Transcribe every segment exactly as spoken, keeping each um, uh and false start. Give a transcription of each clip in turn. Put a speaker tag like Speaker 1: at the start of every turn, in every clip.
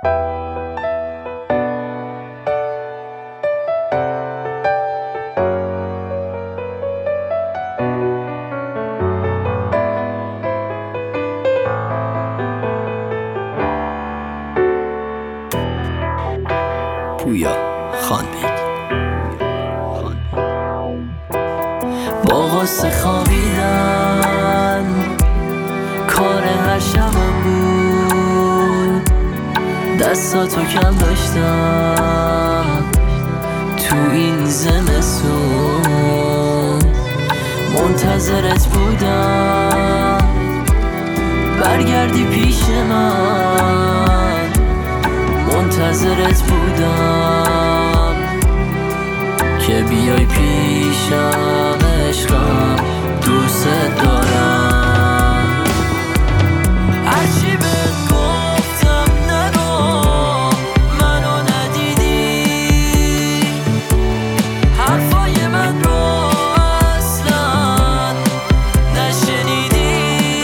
Speaker 1: پویا خانبگ با غصه خوابیدن کار هر شبم بود، دستاتو کم داشتم تو این زمستون، منتظرت بودم برگردی پیش من، منتظرت بودم که بیای پیشم عشقم، دوست دارم. هرچی بهت گفتم نگو منو ندیدی، حرفای من رو اصلا نشنیدی،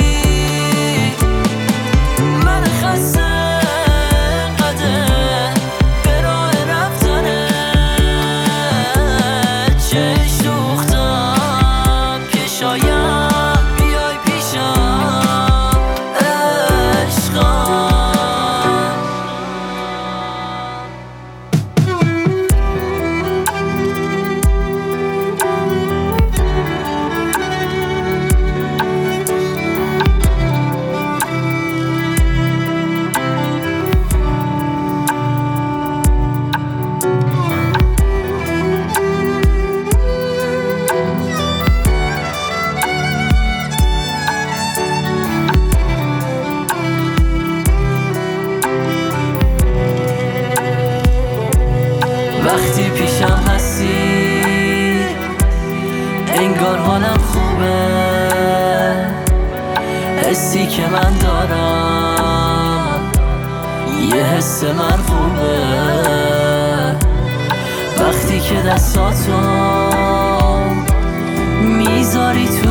Speaker 1: من خسته وقتی پیشم هستی انگار حالم خوبه، حسی که من دارم یه حس مرغوبه، وقتی که دستاتو میذاری تو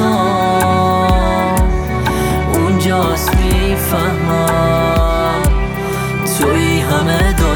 Speaker 1: دستام اونجاست میفهمم توی همه دارم.